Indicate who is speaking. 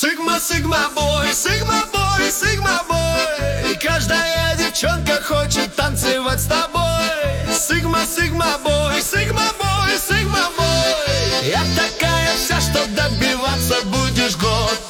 Speaker 1: Сигма, сигма бой, сигма бой, сигма бой. И каждая девчонка хочет танцевать с тобой. Сигма, сигма бой, сигма бой, сигма бой. Я такая вся, что добиваться будешь год.